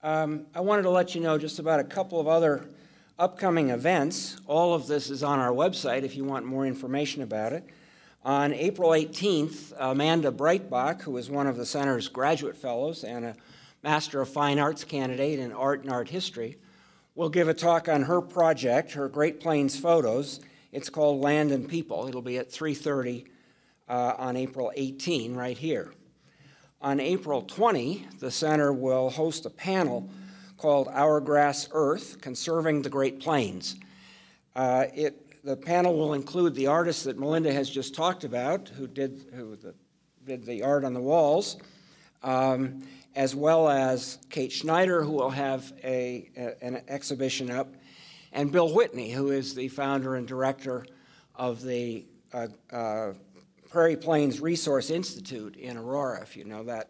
I wanted to let you know just about a couple of other upcoming events. All of this is on our website if you want more information about it. On April 18th, Amanda Breitbach, who is one of the Center's graduate fellows and a Master of Fine Arts candidate in art and art history, will give a talk on her project, her Great Plains Photos. It's called Land and People. It'll be at 3:30 on April 18, right here. On April 20, the Center will host a panel called Our Grass Earth, Conserving the Great Plains. The panel will include the artists that Melinda has just talked about, who did the art on the walls, as well as Kate Schneider, who will have an exhibition up, and Bill Whitney, who is the founder and director of the Prairie Plains Resource Institute in Aurora, if you know that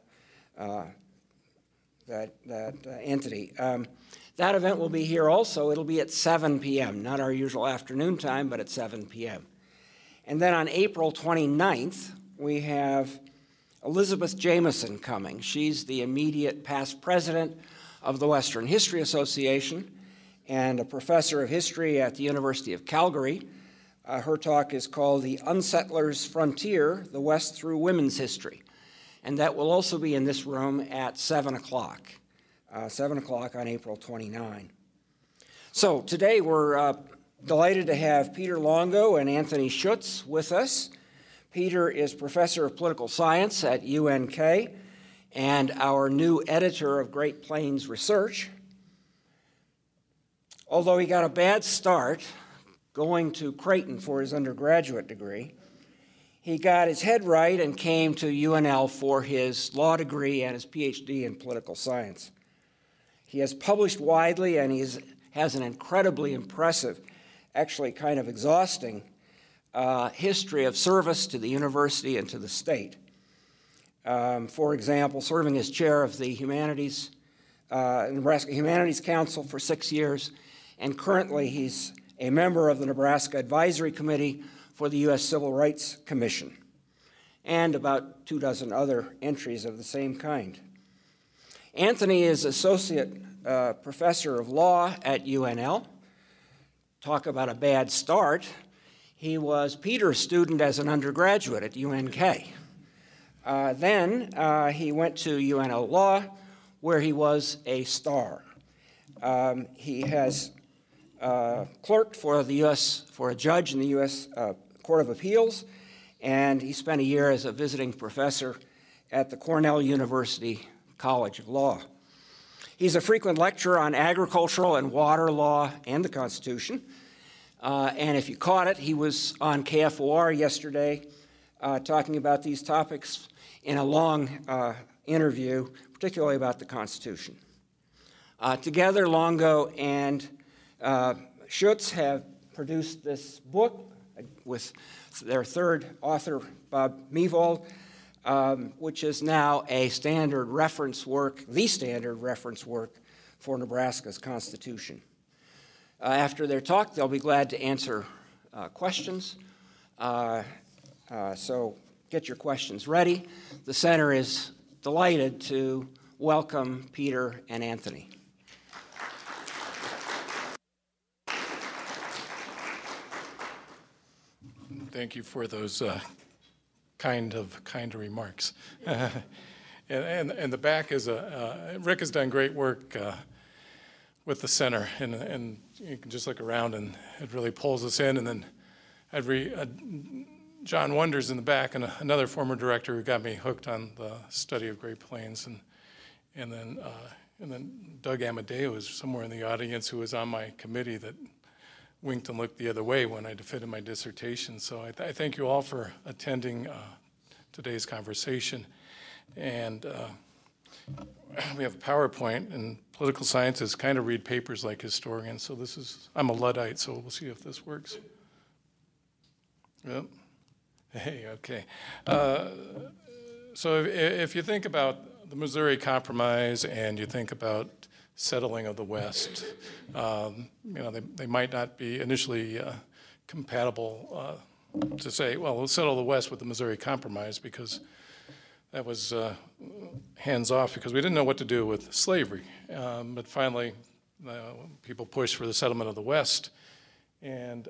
entity. That event will be here also. It'll be at 7 p.m., not our usual afternoon time, but at 7 p.m. And then on April 29th, we have Elizabeth Jameson coming. She's the immediate past president of the Western History Association and a professor of history at the University of Calgary. Her talk is called The Unsettlers' Frontier, The West Through Women's History. And that will also be in this room at 7 o'clock. 7 o'clock on April 29. So today we're delighted to have Peter Longo and Anthony Schutz with us. Peter is professor of political science at UNK and our new editor of Great Plains Research. Although he got a bad start going to Creighton for his undergraduate degree, he got his head right and came to UNL for his law degree and his PhD in political science. He has published widely, and he has an incredibly impressive, actually kind of exhausting, history of service to the university and to the state. For example, serving as chair of the Nebraska Humanities Council for 6 years, and currently he's a member of the Nebraska Advisory Committee for the U.S. Civil Rights Commission, and about 24 other entries of the same kind. Anthony is associate professor of law at UNL. Talk about a bad start. He was Peter's student as an undergraduate at UNK. Then he went to UNL Law, where he was a star. He has clerked for a judge in the U.S. Court of Appeals, and he spent a year as a visiting professor at the Cornell University College of Law. He's a frequent lecturer on agricultural and water law and the Constitution. And if you caught it, he was on KFOR yesterday talking about these topics in a long interview, particularly about the Constitution. Together, Longo and Schutz have produced this book with their third author, Bob Mevold, which is now a standard reference work, the standard reference work for Nebraska's Constitution. After their talk, they'll be glad to answer questions. So get your questions ready. The Center is delighted to welcome Peter and Anthony. Thank you for those kind remarks. and the back is Rick has done great work with the Center, and you can just look around and it really pulls us in. And then John Wonders in the back, and another former director who got me hooked on the study of Great Plains, and then Doug Amadeo is somewhere in the audience who was on my committee that winked and looked the other way when I defended my dissertation. So I thank you all for attending today's conversation. And we have a PowerPoint, and political scientists kind of read papers like historians. So I'm a Luddite, so we'll see if this works. Yep. Hey, okay. So if you think about the Missouri Compromise and you think about settling of the West, they might not be initially compatible to say, well, we'll settle the West with the Missouri Compromise, because that was hands-off because we didn't know what to do with slavery. But finally, people pushed for the settlement of the West. And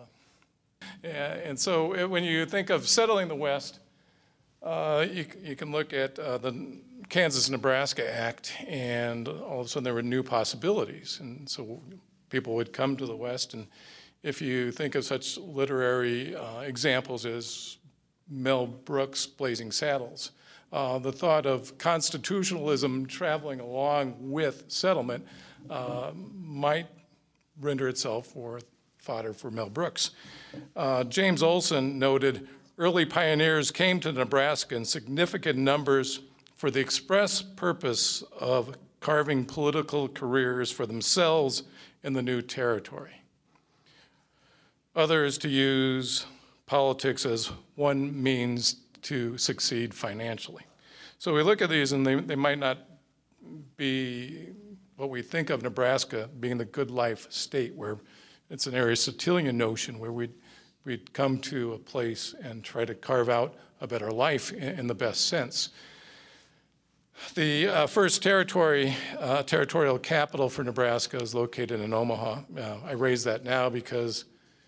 so when you think of settling the West, you can look at the Kansas-Nebraska Act, and all of a sudden there were new possibilities. And so people would come to the West, and if you think of such literary examples as Mel Brooks' Blazing Saddles, the thought of constitutionalism traveling along with settlement might render itself for fodder for Mel Brooks. James Olson noted, early pioneers came to Nebraska in significant numbers for the express purpose of carving political careers for themselves in the new territory. Others to use politics as one means to succeed financially. So we look at these and they might not be what we think of Nebraska being the good life state, where it's an Aristotelian notion where we'd come to a place and try to carve out a better life in the best sense. The first territorial capital for Nebraska is located in Omaha. I raise that now because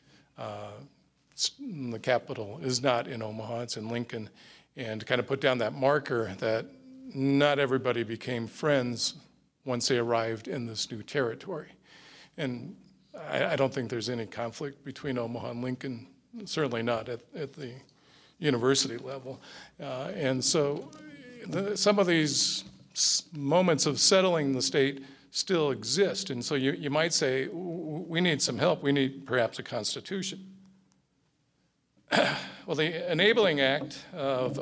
the capital is not in Omaha, it's in Lincoln, and to kind of put down that marker that not everybody became friends once they arrived in this new territory. And I don't think there's any conflict between Omaha and Lincoln, certainly not at the university level. And so some of these moments of settling the state still exist. And so you might say, we need some help. We need perhaps a constitution. Well, the Enabling Act of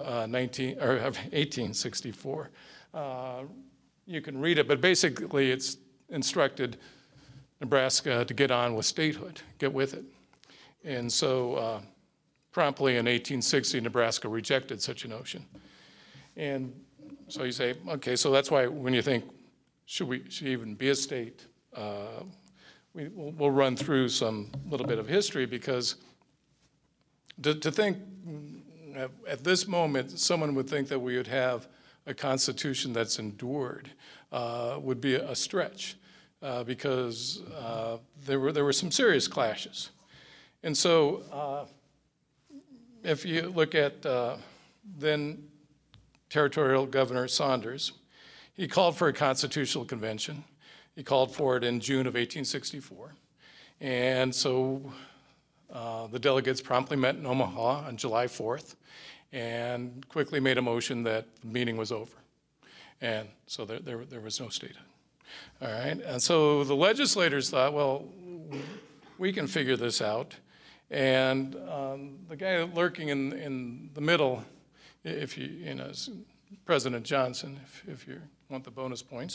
1864, you can read it, but basically it's instructed Nebraska to get on with statehood, get with it. And so promptly in 1860, Nebraska rejected such a notion. And so you say, okay, so that's why when you think, should we even be a state? We'll run through some little bit of history, because to think at this moment someone would think that we would have a constitution that's endured would be a stretch, because there were some serious clashes. And so if you look at then Territorial Governor Saunders, he called for a constitutional convention. He called for it in June of 1864. And so the delegates promptly met in Omaha on July 4th and quickly made a motion that the meeting was over. And so there was no statehood. All right, and so the legislators thought, well, we can figure this out. And the guy lurking in the middle, if you know, is President Johnson, if you want the bonus points,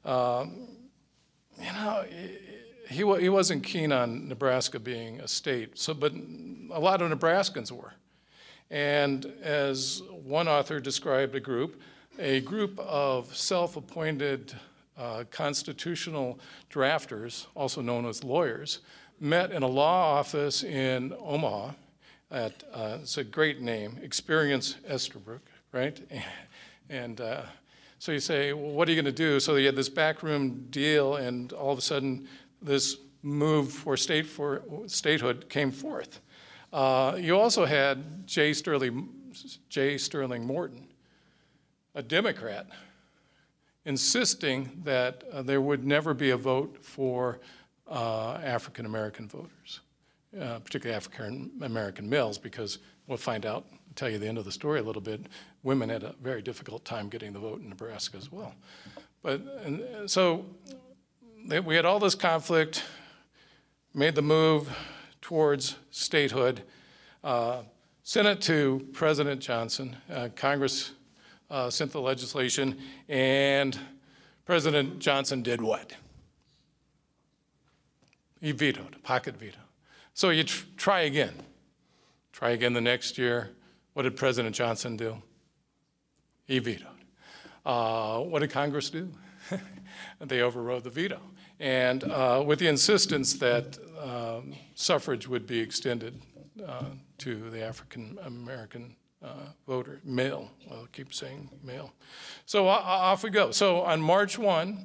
you know, he wasn't keen on Nebraska being a state. So, but a lot of Nebraskans were. And as one author described a group of self-appointed constitutional drafters, also known as lawyers, met in a law office in Omaha at, it's a great name, Experience Estabrook, right? And so you say, well, what are you going to do? So you had this backroom deal, and all of a sudden this move for statehood came forth. You also had J. Sterling Morton, a Democrat, insisting that there would never be a vote for African American voters, particularly African American males, because we'll find out, I'll tell you the end of the story a little bit, women had a very difficult time getting the vote in Nebraska as well. But and so we had all this conflict, made the move towards statehood, sent it to President Johnson, Congress sent the legislation, and President Johnson did what? He vetoed, a pocket veto. So you try again. Try again the next year. What did President Johnson do? He vetoed. What did Congress do? They overrode the veto. And with the insistence that suffrage would be extended to the African American voter, male. I'll keep saying male. So off we go. So on March 1,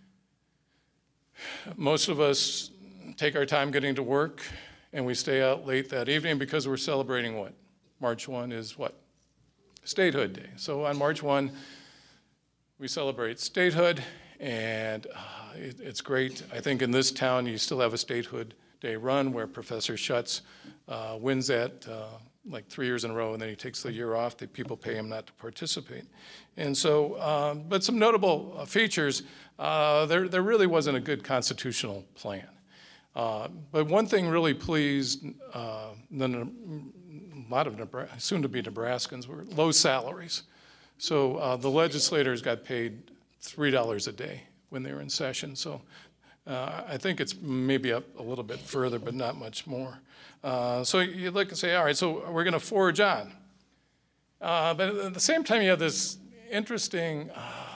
most of us take our time getting to work, and we stay out late that evening because we're celebrating what? March 1 is what? Statehood Day. So on March 1, we celebrate statehood, and it's great. I think in this town, you still have a Statehood Day run where Professor Schutz wins that like 3 years in a row, and then he takes the year off. The people pay him not to participate. And so, but some notable features, there really wasn't a good constitutional plan. But one thing really pleased a lot of soon-to-be Nebraskans were low salaries. So the legislators got paid $3 a day when they were in session. So I think it's maybe up a little bit further, but not much more. So you look and say, all right, so we're going to forge on. But at the same time, you have this interesting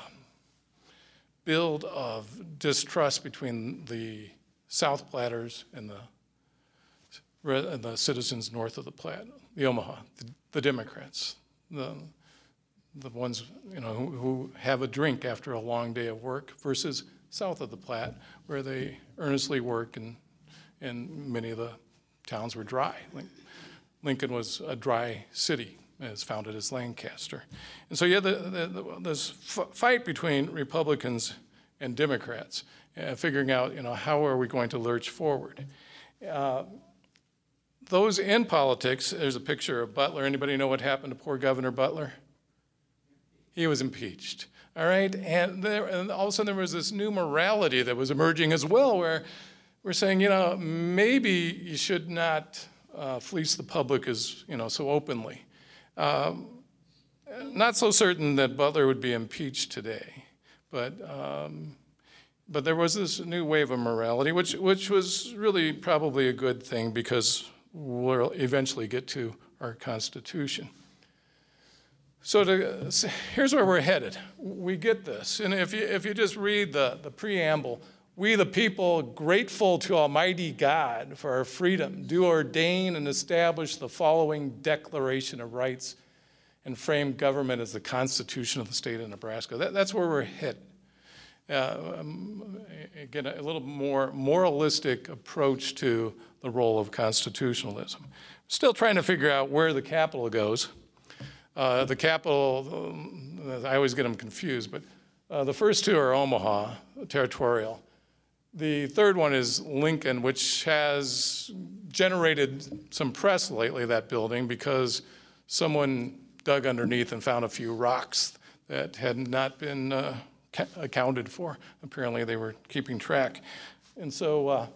build of distrust between the South Platters and the citizens north of the Platte, the Omaha, the Democrats, the ones who have a drink after a long day of work versus south of the Platte, where they earnestly work, and many of the towns were dry. Lincoln was a dry city. It was founded as Lancaster. And so you had this fight between Republicans and Democrats, figuring out, how are we going to lurch forward. Those in politics, there's a picture of Butler. Anybody know what happened to poor Governor Butler? He was impeached. All right, and all of a sudden there was this new morality that was emerging as well, where we're saying, maybe you should not fleece the public as, so openly. Not so certain that Butler would be impeached today, but there was this new wave of morality, which was really probably a good thing because we'll eventually get to our Constitution. So here's where we're headed. We get this. And if you just read the preamble, we the people, grateful to Almighty God for our freedom, do ordain and establish the following Declaration of Rights and frame government as the Constitution of the state of Nebraska. That's where we're headed. Again, a little more moralistic approach to the role of constitutionalism. Still trying to figure out where the capital goes. The capital, I always get them confused, but the first two are Omaha, territorial. The third one is Lincoln, which has generated some press lately, that building, because someone dug underneath and found a few rocks that had not been accounted for. Apparently they were keeping track. And so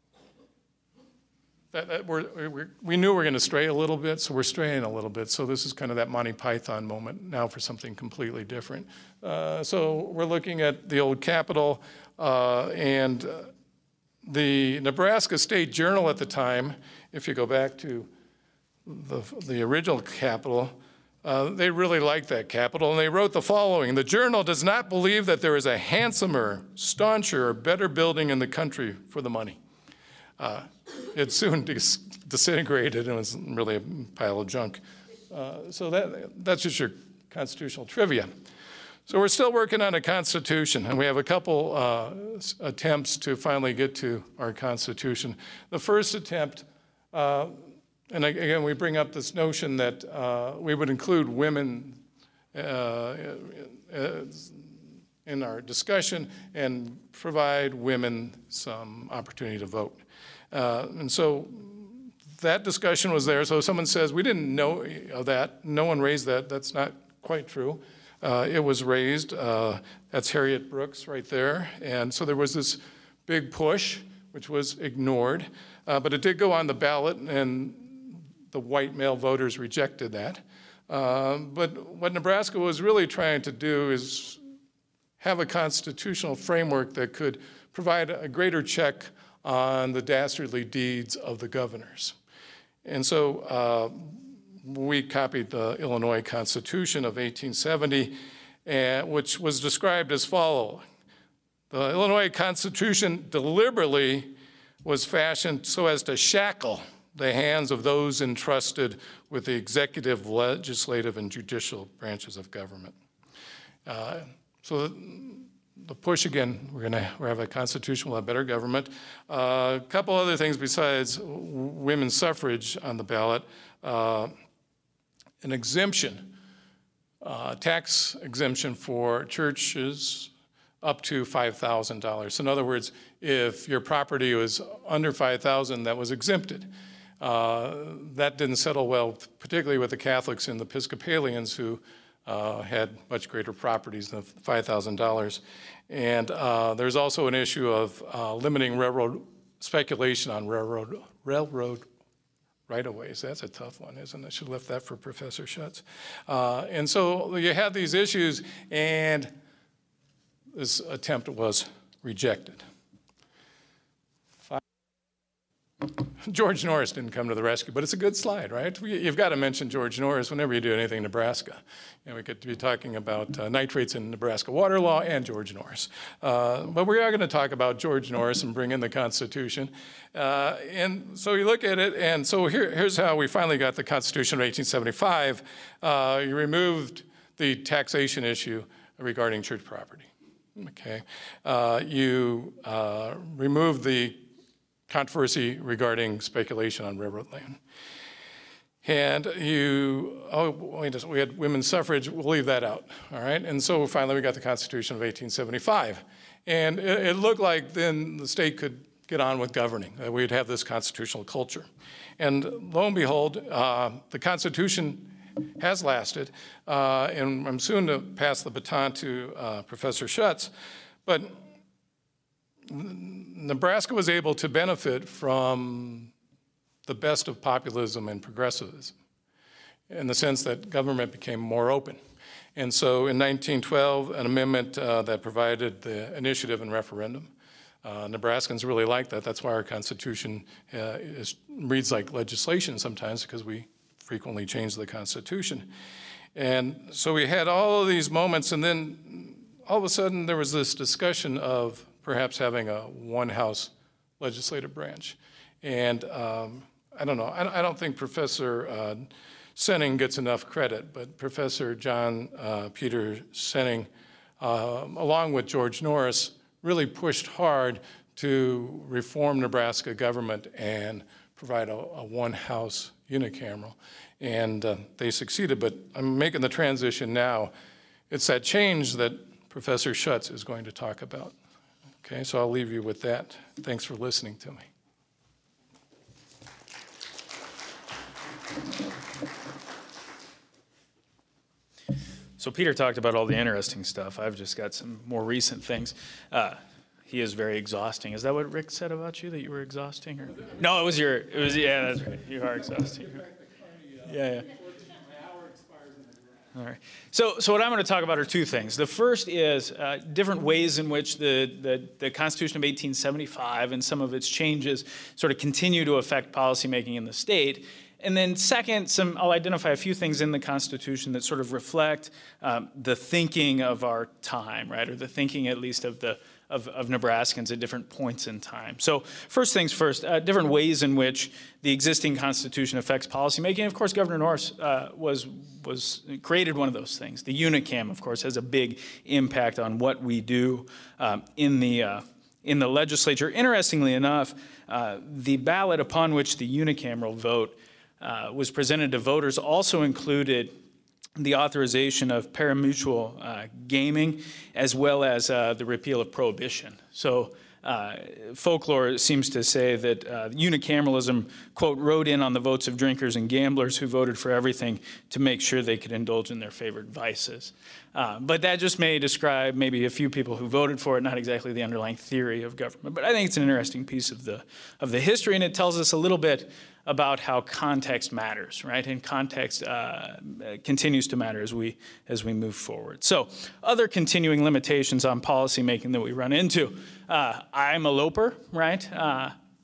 we knew we were going to stray a little bit, so we're straying a little bit. So this is kind of that Monty Python moment now for something completely different. So we're looking at the old Capitol, and the Nebraska State Journal at the time, if you go back to the original Capitol, they really liked that Capitol, and they wrote the following: "The Journal does not believe that there is a handsomer, stauncher, or better building in the country for the money." It soon disintegrated and was really a pile of junk. So that's just your constitutional trivia. So we're still working on a constitution, and we have a couple attempts to finally get to our constitution. The first attempt, and again, we bring up this notion that we would include women in our discussion and provide women some opportunity to vote. And so that discussion was there. So someone says, we didn't know that. No one raised that. That's not quite true. It was raised. That's Harriet Brooks right there. And so there was this big push, which was ignored. But it did go on the ballot, and the white male voters rejected that. But what Nebraska was really trying to do is have a constitutional framework that could provide a greater check on the dastardly deeds of the governors. And so we copied the Illinois Constitution of 1870, which was described as follows. The Illinois Constitution deliberately was fashioned so as to shackle the hands of those entrusted with the executive, legislative, and judicial branches of government. So the push again, we'll have a constitution, we'll have better government. A couple other things besides women's suffrage on the ballot. An exemption, tax exemption for churches up to $5,000. In other words, if your property was under $5,000, that was exempted. That didn't settle well, particularly with the Catholics and the Episcopalians who had much greater properties than $5,000. And there's also an issue of limiting railroad speculation on railroad right-of-ways. That's a tough one, isn't it? I should have left that for Professor Schutz. And so you have these issues, and this attempt was rejected. George Norris didn't come to the rescue, but it's a good slide, right? You've got to mention George Norris whenever you do anything in Nebraska. And we could be talking about nitrates in Nebraska water law and George Norris. But we are going to talk about George Norris and bring in the Constitution. And so you look at it, and so here's how we finally got the Constitution of 1875. You removed the taxation issue regarding church property. Okay. You removed the controversy regarding speculation on railroad land. And we had women's suffrage, we'll leave that out, all right? And so finally we got the Constitution of 1875. And it looked like then the state could get on with governing, that we'd have this constitutional culture. And lo and behold, the Constitution has lasted, and I'm soon to pass the baton to Professor Schutz, but Nebraska was able to benefit from the best of populism and progressivism in the sense that government became more open. And so in 1912, an amendment that provided the initiative and referendum. Nebraskans really like that. That's why our Constitution reads like legislation sometimes, because we frequently change the Constitution. And so we had all of these moments, and then all of a sudden there was this discussion of perhaps having a one-house legislative branch. And I don't know, I don't think Professor Senning gets enough credit, but Professor John Peter Senning, along with George Norris, really pushed hard to reform Nebraska government and provide a one-house unicameral. And they succeeded, but I'm making the transition now. It's that change that Professor Schutz is going to talk about. Okay, so I'll leave you with that. Thanks for listening to me. So Peter talked about all the interesting stuff. I've just got some more recent things. He is very exhausting. Is that what Rick said about you, that you were exhausting? Or? No, yeah, that's right. You are exhausting. Yeah. All right. So what I'm going to talk about are two things. The first is different ways in which the Constitution of 1875 and some of its changes sort of continue to affect policymaking in the state. And then second, I'll identify a few things in the Constitution that sort of reflect the thinking of our time, right, or the thinking at least of Nebraskans at different points in time. So first things first, different ways in which the existing Constitution affects policymaking. Of course, Governor Norris created one of those things. The unicam, of course, has a big impact on what we do in the legislature. Interestingly enough, the ballot upon which the unicameral vote was presented to voters also included the authorization of parimutuel gaming, as well as the repeal of prohibition. So folklore seems to say that unicameralism, quote, rode in on the votes of drinkers and gamblers who voted for everything to make sure they could indulge in their favorite vices. But that just may describe maybe a few people who voted for it, not exactly the underlying theory of government. But I think it's an interesting piece of the history, and it tells us a little bit about how context matters, right? And context continues to matter as we move forward. So other continuing limitations on policymaking that we run into. I'm a loper, right?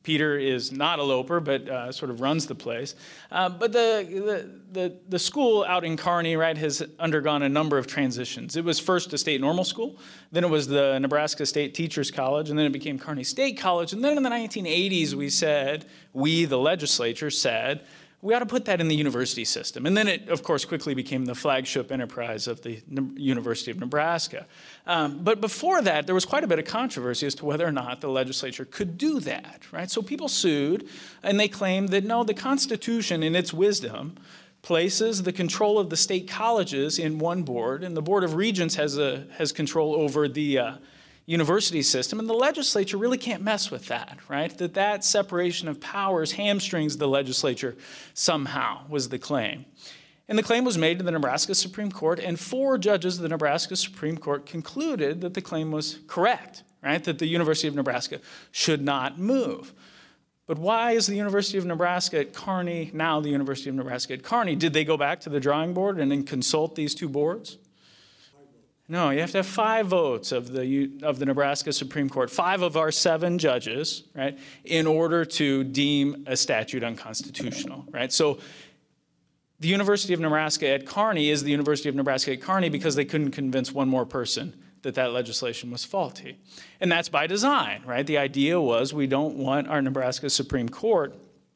Peter is not a Loper, but sort of runs the place. But the school out in Kearney, right, has undergone a number of transitions. It was first a state normal school, then it was the Nebraska State Teachers College, and then it became Kearney State College. And then in the 1980s, the legislature said, we ought to put that in the university system. And then it, of course, quickly became the flagship enterprise of the University of Nebraska. But before that, there was quite a bit of controversy as to whether or not the legislature could do that, right? So people sued, and they claimed that, no, the Constitution, in its wisdom, places the control of the state colleges in one board, and the Board of Regents has control over the university system, and the legislature really can't mess with that, right? That separation of powers hamstrings the legislature somehow, was the claim. And the claim was made to the Nebraska Supreme Court, and 4 judges of the Nebraska Supreme Court concluded that the claim was correct, right? That the University of Nebraska should not move. But why is the University of Nebraska at Kearney now the University of Nebraska at Kearney? Did they go back to the drawing board and then consult these 2 boards? No, you have to have 5 votes of the Nebraska Supreme Court, 5 of our 7 judges, right, in order to deem a statute unconstitutional, right? So the University of Nebraska at Kearney is the University of Nebraska at Kearney because they couldn't convince one more person that legislation was faulty. And that's by design, right? The idea was we don't want our Nebraska Supreme Court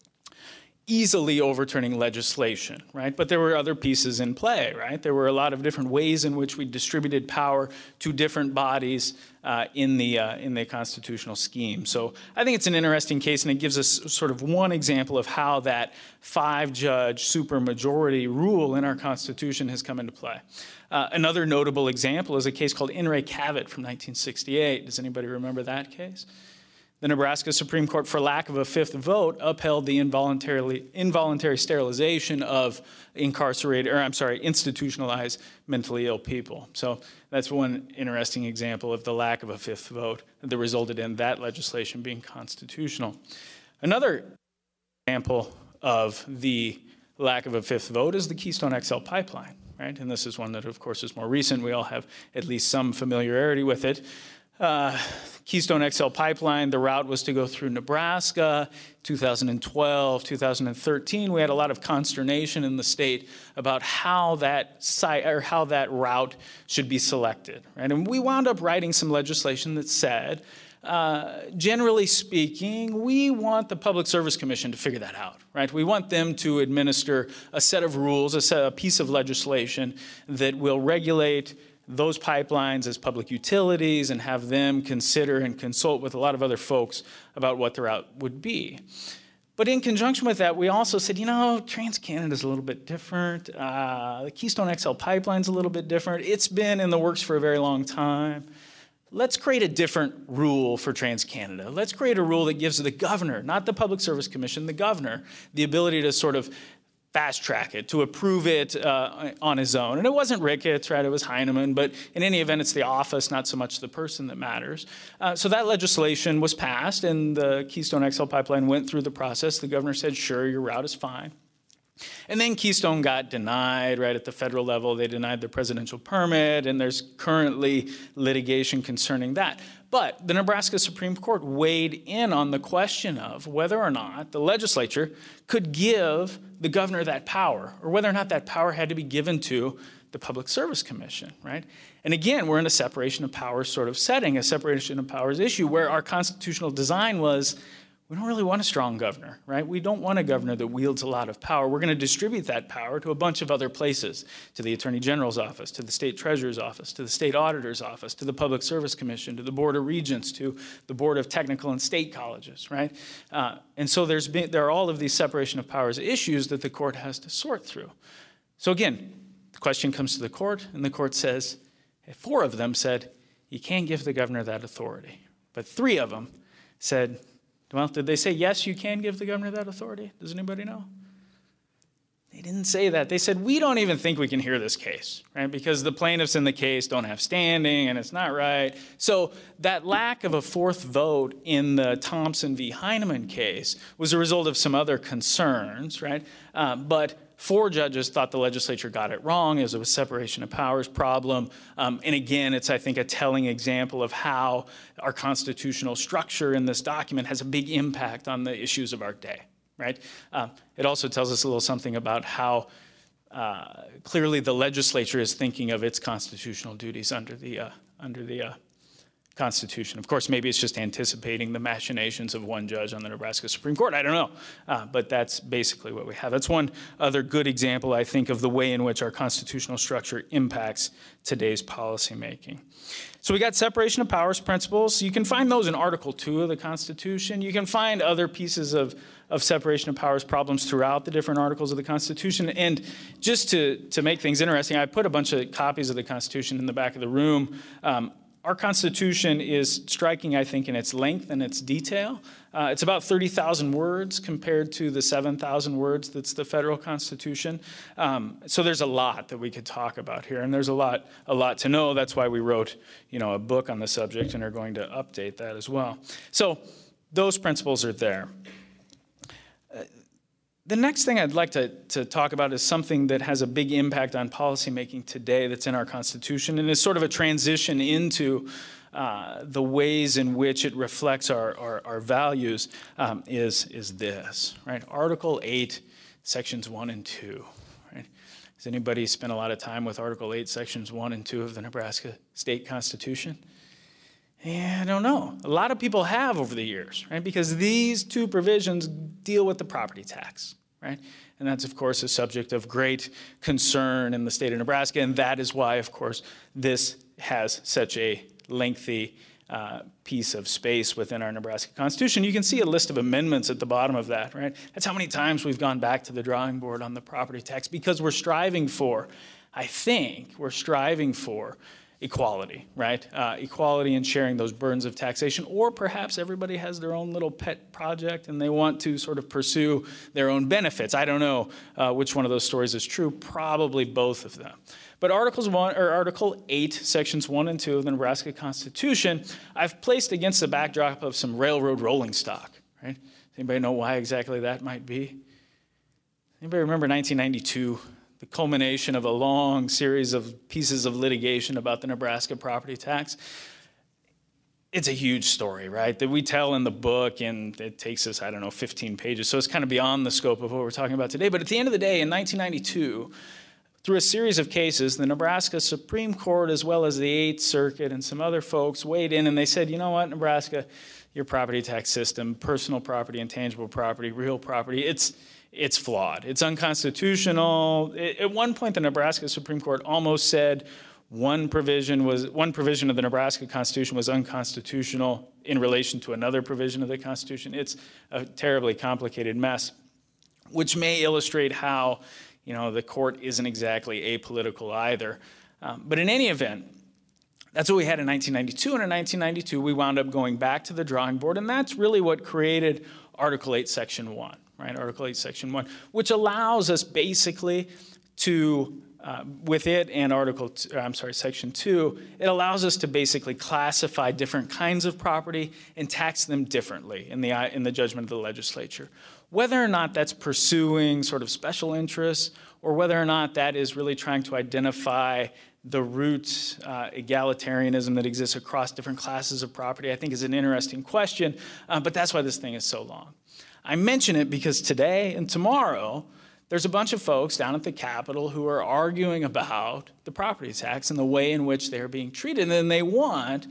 easily overturning legislation, right? But there were other pieces in play, right? There were a lot of different ways in which we distributed power to different bodies in the constitutional scheme. So I think it's an interesting case, and it gives us sort of one example of how that 5-judge supermajority rule in our Constitution has come into play. Another notable example is a case called In re Cavett from 1968. Does anybody remember that case? The Nebraska Supreme Court, for lack of a 5th vote, upheld the involuntary sterilization of institutionalized mentally ill people. So that's one interesting example of the lack of a 5th vote that resulted in that legislation being constitutional. Another example of the lack of a 5th vote is the Keystone XL pipeline, right? And this is one that, of course, is more recent. We all have at least some familiarity with it. Keystone XL pipeline, the route was to go through Nebraska. 2012, 2013, we had a lot of consternation in the state about how that route should be selected, right? And we wound up writing some legislation that said, generally speaking, we want the Public Service Commission to figure that out, right? We want them to administer a set of rules, a piece of legislation that will regulate those pipelines as public utilities and have them consider and consult with a lot of other folks about what the route would be. But in conjunction with that, we also said, TransCanada is a little bit different. The Keystone XL pipeline's a little bit different. It's been in the works for a very long time. Let's create a different rule for TransCanada. Let's create a rule that gives the governor, not the Public Service Commission, the governor, the ability to sort of fast track it, to approve it on his own. And it wasn't Ricketts, right? It was Heinemann. But in any event, it's the office, not so much the person that matters. So that legislation was passed, and the Keystone XL pipeline went through the process. The governor said, sure, your route is fine. And then Keystone got denied, right, at the federal level. They denied the presidential permit, and there's currently litigation concerning that. But the Nebraska Supreme Court weighed in on the question of whether or not the legislature could give the governor that power, or whether or not that power had to be given to the Public Service Commission, right? And again, we're in a separation of powers sort of setting, a separation of powers issue, where our constitutional design was, we don't really want a strong governor, right? We don't want a governor that wields a lot of power. We're going to distribute that power to a bunch of other places, to the Attorney General's office, to the State Treasurer's office, to the State Auditor's office, to the Public Service Commission, to the Board of Regents, to the Board of Technical and State Colleges, right? And so there are all of these separation of powers issues that the court has to sort through. So again, the question comes to the court, and the court says, 4 of them said, you can't give the governor that authority. But 3 of them said, well, did they say, yes, you can give the governor that authority? Does anybody know? They didn't say that. They said, we don't even think we can hear this case, right? Because the plaintiffs in the case don't have standing, and it's not right. So that lack of a 4th vote in the Thompson v. Heinemann case was a result of some other concerns, right? But 4 judges thought the legislature got it wrong. It was a separation of powers problem. And again, it's, I think, a telling example of how our constitutional structure in this document has a big impact on the issues of our day, right? It also tells us a little something about how clearly the legislature is thinking of its constitutional duties under the Constitution. Of course, maybe it's just anticipating the machinations of one judge on the Nebraska Supreme Court. I don't know. But that's basically what we have. That's one other good example, I think, of the way in which our constitutional structure impacts today's policymaking. So we got separation of powers principles. You can find those in Article 2 of the Constitution. You can find other pieces of separation of powers problems throughout the different articles of the Constitution. And just to make things interesting, I put a bunch of copies of the Constitution in the back of the room. Our Constitution is striking, I think, in its length and its detail. It's about 30,000 words compared to the 7,000 words that's the federal Constitution. So there's a lot that we could talk about here, and there's a lot to know. That's why we wrote, a book on the subject and are going to update that as well. So those principles are there. The next thing I'd like to talk about is something that has a big impact on policymaking today that's in our Constitution, and is sort of a transition into the ways in which it reflects our values, is this, right? Article 8, Sections 1 and 2, right? Has anybody spent a lot of time with Article 8, Sections 1 and 2 of the Nebraska State Constitution? Yeah, I don't know. A lot of people have over the years, right? Because these 2 provisions deal with the property tax, right? And that's, of course, a subject of great concern in the state of Nebraska, and that is why, of course, this has such a lengthy piece of space within our Nebraska Constitution. You can see a list of amendments at the bottom of that, right? That's how many times we've gone back to the drawing board on the property tax, because we're striving for, equality, right? Equality in sharing those burdens of taxation, or perhaps everybody has their own little pet project and they want to sort of pursue their own benefits. I don't know which one of those stories is true, probably both of them. But Article 8, Sections 1 and 2 of the Nebraska Constitution, I've placed against the backdrop of some railroad rolling stock, right? Does anybody know why exactly that might be? Anybody remember 1992? The culmination of a long series of pieces of litigation about the Nebraska property tax. It's a huge story, right, that we tell in the book, and it takes us, 15 pages, so it's kind of beyond the scope of what we're talking about today. But at the end of the day, in 1992, through a series of cases, the Nebraska Supreme Court, as well as the 8th Circuit and some other folks, weighed in and they said, you know what, Nebraska, your property tax system, personal property, intangible property, real property, it's flawed. It's unconstitutional. At one point, the Nebraska Supreme Court almost said one provision of the Nebraska Constitution was unconstitutional in relation to another provision of the Constitution. It's a terribly complicated mess, which may illustrate how, the court isn't exactly apolitical either. But in any event, that's what we had in 1992, and in 1992, we wound up going back to the drawing board, and that's really what created Article 8, Section 1. Right, Article 8, Section 1, which allows us basically to, with it and Section 2, it allows us to basically classify different kinds of property and tax them differently in the judgment of the legislature. Whether or not that's pursuing sort of special interests, or whether or not that is really trying to identify the root egalitarianism that exists across different classes of property, I think is an interesting question, but that's why this thing is so long. I mention it because today and tomorrow, there's a bunch of folks down at the Capitol who are arguing about the property tax and the way in which they're being treated. And then they want,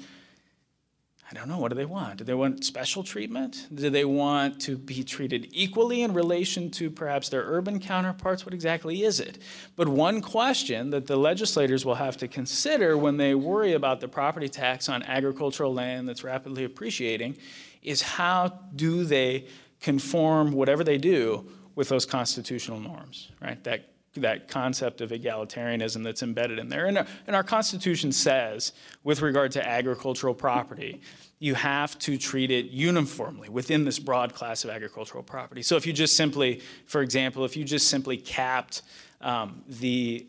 what do they want? Do they want special treatment? Do they want to be treated equally in relation to perhaps their urban counterparts? What exactly is it? But one question that the legislators will have to consider when they worry about the property tax on agricultural land that's rapidly appreciating is how do they conform whatever they do with those constitutional norms, right? That concept of egalitarianism that's embedded in there. And our Constitution says, with regard to agricultural property, you have to treat it uniformly within this broad class of agricultural property. So if you just simply, for example, capped the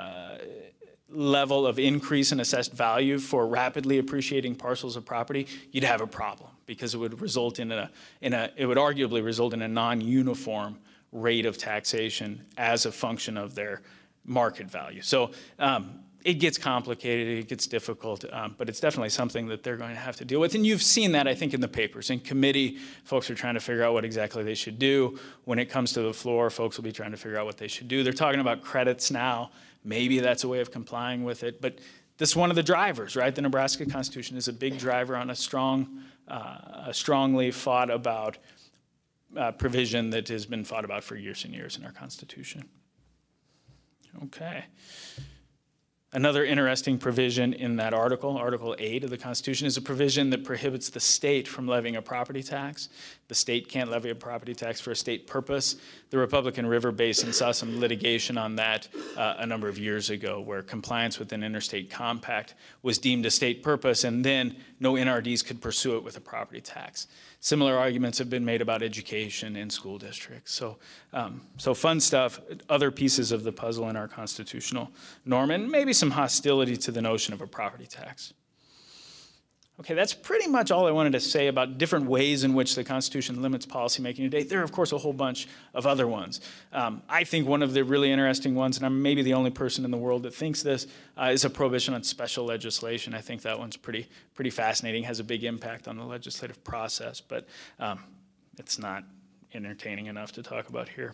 level of increase in assessed value for rapidly appreciating parcels of property, you'd have a problem because it would result it would arguably result in a non-uniform rate of taxation as a function of their market value. So it gets complicated, it gets difficult, but it's definitely something that they're going to have to deal with. And you've seen that, I think, in the papers. In committee, folks are trying to figure out what exactly they should do. When it comes to the floor, folks will be trying to figure out what they should do. They're talking about credits now. Maybe that's a way of complying with it. But this is one of the drivers, right? The Nebraska Constitution is a big driver on a strongly fought about provision that has been fought about for years and years in our Constitution. Okay. Another interesting provision in that article, Article 8 of the Constitution, is a provision that prohibits the state from levying a property tax. The state can't levy a property tax for a state purpose. The Republican River Basin saw some litigation on that a number of years ago, where compliance with an interstate compact was deemed a state purpose, and then no NRDs could pursue it with a property tax. Similar arguments have been made about education in school districts. So fun stuff, other pieces of the puzzle in our constitutional norm, and maybe some hostility to the notion of a property tax. Okay, that's pretty much all I wanted to say about different ways in which the Constitution limits policymaking today. There are, of course, a whole bunch of other ones. I think one of the really interesting ones, and I'm maybe the only person in the world that thinks this, is a prohibition on special legislation. I think that one's pretty fascinating, has a big impact on the legislative process, but it's not entertaining enough to talk about here.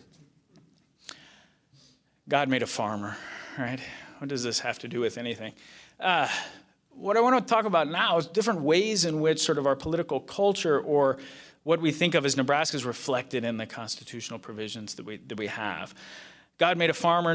God made a farmer, right? What does this have to do with anything? What I want to talk about now is different ways in which sort of our political culture, or what we think of as Nebraska, is reflected in the constitutional provisions that we have. God made a farmer,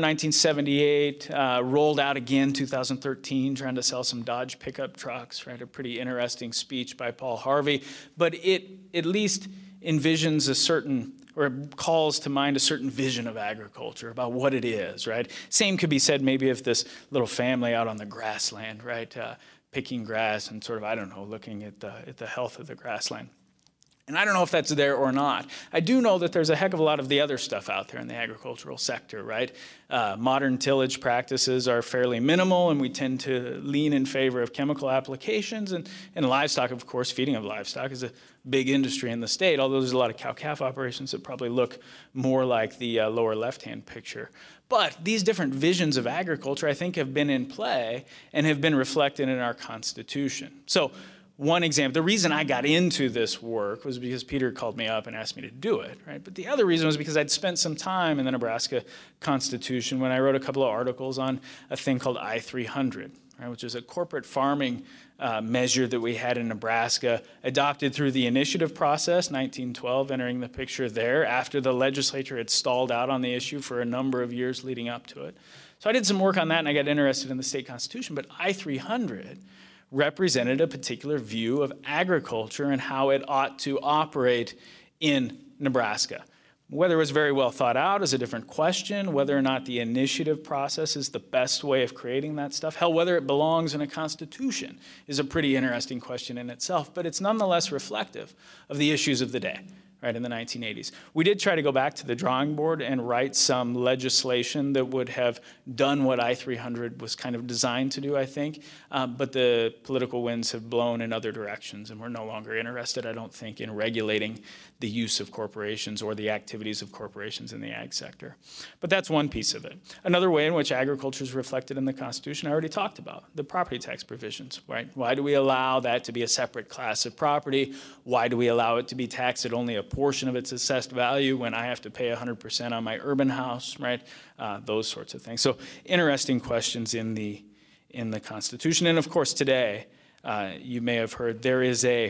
1978, rolled out again 2013, trying to sell some Dodge pickup trucks, right? A pretty interesting speech by Paul Harvey, but it at least envisions a certain, or calls to mind a certain vision of agriculture, about what it is, right? Same could be said maybe of this little family out on the grassland, right? Picking grass and sort of, I don't know, looking at the health of the grassland. And I don't know if that's there or not. I do know that there's a heck of a lot of the other stuff out there in the agricultural sector, right? Modern tillage practices are fairly minimal, and we tend to lean in favor of chemical applications. And livestock, of course, feeding of livestock is a big industry in the state, although there's a lot of cow-calf operations that probably look more like the lower left-hand picture. But these different visions of agriculture, I think, have been in play and have been reflected in our Constitution. So one example, the reason I got into this work was because Peter called me up and asked me to do it, right? But the other reason was because I'd spent some time in the Nebraska Constitution when I wrote a couple of articles on a thing called I-300, right, which is a corporate farming measure that we had in Nebraska, adopted through the initiative process, 1912 entering the picture there, after the legislature had stalled out on the issue for a number of years leading up to it. So I did some work on that, and I got interested in the state constitution, but I-300 represented a particular view of agriculture and how it ought to operate in Nebraska. Whether it was very well thought out is a different question. Whether or not the initiative process is the best way of creating that stuff, hell, whether it belongs in a constitution is a pretty interesting question in itself, but it's nonetheless reflective of the issues of the day, right, in the 1980s. We did try to go back to the drawing board and write some legislation that would have done what I-300 was kind of designed to do, I think, but the political winds have blown in other directions, and we're no longer interested, I don't think, in regulating the use of corporations or the activities of corporations in the ag sector. But that's one piece of it. Another way in which agriculture is reflected in the Constitution, I already talked about, the property tax provisions, right? Why do we allow that to be a separate class of property? Why do we allow it to be taxed at only a portion of its assessed value when I have to pay 100% on my urban house, right? Those sorts of things. So interesting questions in the Constitution. And of course today, you may have heard, there is a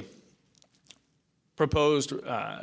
proposed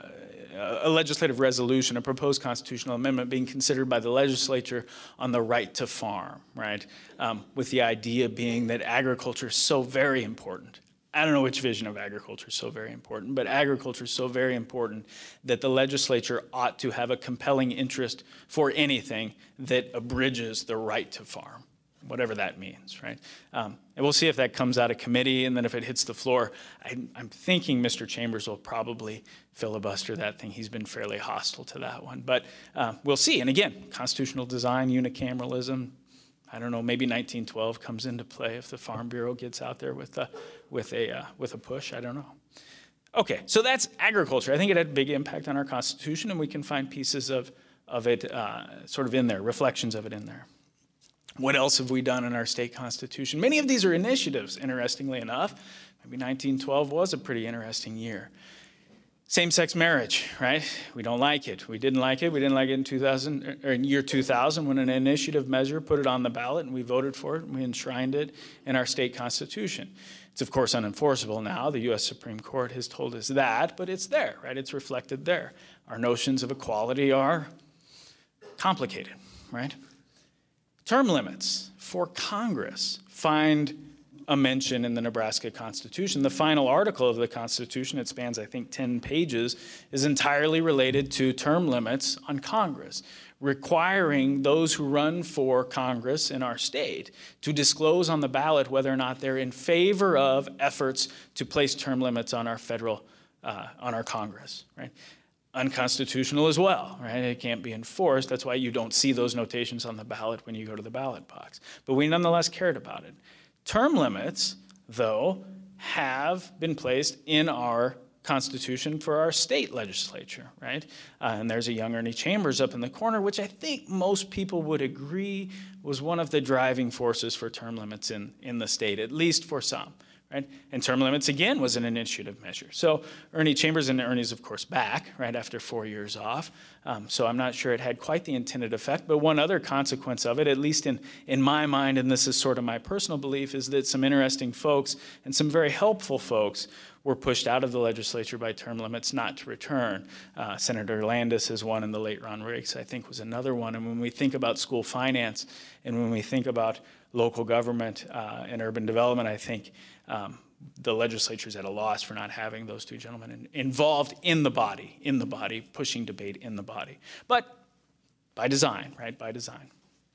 a legislative resolution, a proposed constitutional amendment being considered by the legislature on the right to farm, right? With the idea being that agriculture is so very important. I don't know which vision of agriculture is so very important, but agriculture is so very important that the legislature ought to have a compelling interest for anything that abridges the right to farm, whatever that means, right? And we'll see if that comes out of committee, and then if it hits the floor, I'm thinking Mr. Chambers will probably filibuster that thing. He's been fairly hostile to that one, but we'll see. And again, constitutional design, unicameralism, I don't know, maybe 1912 comes into play if the Farm Bureau gets out there with a push. I don't know. Okay, so that's agriculture. I think it had a big impact on our Constitution, and we can find pieces of of it sort of in there, reflections of it in there. What else have we done in our state constitution? Many of these are initiatives, interestingly enough. Maybe 1912 was a pretty interesting year. Same-sex marriage, right? We don't like it. We didn't like it. We didn't like it in 2000, or in year 2000 when an initiative measure put it on the ballot and we voted for it and we enshrined it in our state constitution. It's of course unenforceable now. The U.S. Supreme Court has told us that, but it's there, right? It's reflected there. Our notions of equality are complicated, right? Term limits for Congress find a mention in the Nebraska Constitution. The final article of the Constitution, it spans, I think, 10 pages, is entirely related to term limits on Congress, requiring those who run for Congress in our state to disclose on the ballot whether or not they're in favor of efforts to place term limits on our federal, on our Congress, right? Unconstitutional as well, right? It can't be enforced. That's why you don't see those notations on the ballot when you go to the ballot box. But we nonetheless cared about it. Term limits, though, have been placed in our Constitution for our state legislature, right? And there's a young Ernie Chambers up in the corner, which I think most people would agree was one of the driving forces for term limits in the state, at least for some, right? And term limits, again, was an initiative measure. So Ernie Chambers, and Ernie's, of course, back, right, after 4 years off. So I'm not sure it had quite the intended effect. But one other consequence of it, at least in my mind, and this is sort of my personal belief, is that some interesting folks and some very helpful folks were pushed out of the legislature by term limits not to return. Senator Landis is one, and the late Ron Riggs, I think, was another one. And when we think about school finance and when we think about local government and urban development, I think the legislature's at a loss for not having those two gentlemen involved in the body, pushing debate in the body. But by design, right, by design.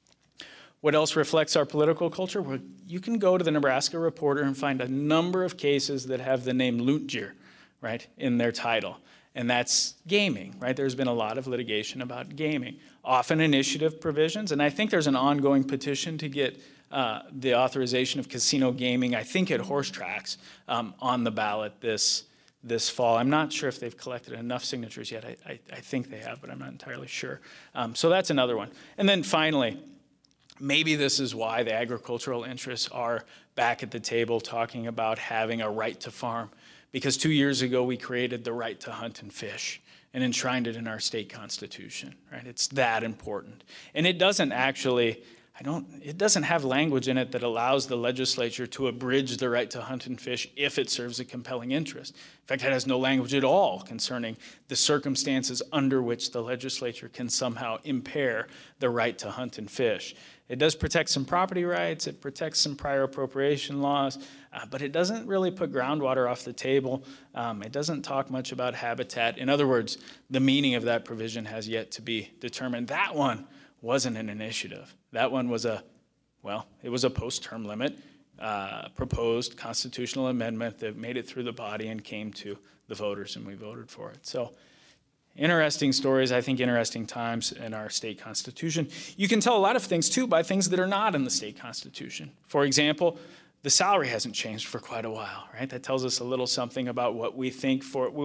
What else reflects our political culture? Well, you can go to the Nebraska Reporter and find a number of cases that have the name Lutgier, right, in their title. And that's gaming, right? There's been a lot of litigation about gaming, often initiative provisions. And I think there's an ongoing petition to get the authorization of casino gaming, I think at horse tracks, on the ballot this fall. I'm not sure if they've collected enough signatures yet. I think they have, but I'm not entirely sure. So that's another one. And then finally, maybe this is why the agricultural interests are back at the table talking about having a right to farm. Because 2 years ago, we created the right to hunt and fish and enshrined it in our state constitution, right? It's that important. And it doesn't actually, it doesn't have language in it that allows the legislature to abridge the right to hunt and fish if it serves a compelling interest. In fact, it has no language at all concerning the circumstances under which the legislature can somehow impair the right to hunt and fish. It does protect some property rights, it protects some prior appropriation laws, but it doesn't really put groundwater off the table. It doesn't talk much about habitat. In other words, the meaning of that provision has yet to be determined. That one wasn't an initiative. That one was it was a post-term limit proposed constitutional amendment that made it through the body and came to the voters, and we voted for it. So interesting stories, I think interesting times in our state constitution. You can tell a lot of things, too, by things that are not in the state constitution. For example, the salary hasn't changed for quite a while, right? That tells us a little something about what we think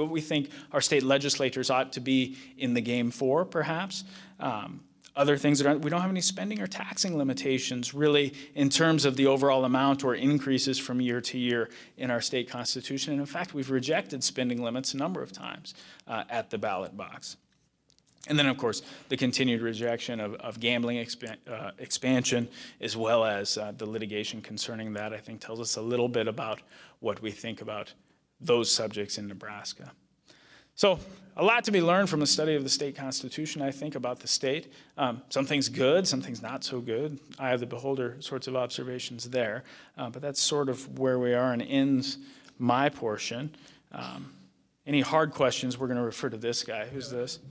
our state legislatures ought to be in the game for, perhaps. Other things we don't have any spending or taxing limitations really in terms of the overall amount or increases from year to year in our state constitution. And in fact, we've rejected spending limits a number of times at the ballot box. And then, of course, the continued rejection of gambling expansion, as well as the litigation concerning that, I think tells us a little bit about what we think about those subjects in Nebraska. So a lot to be learned from the study of the state constitution, I think, about the state. Some things good, some things not so good. Eye of the beholder sorts of observations there. But that's sort of where we are and ends my portion. Any hard questions, we're going to refer to this guy. Who's this?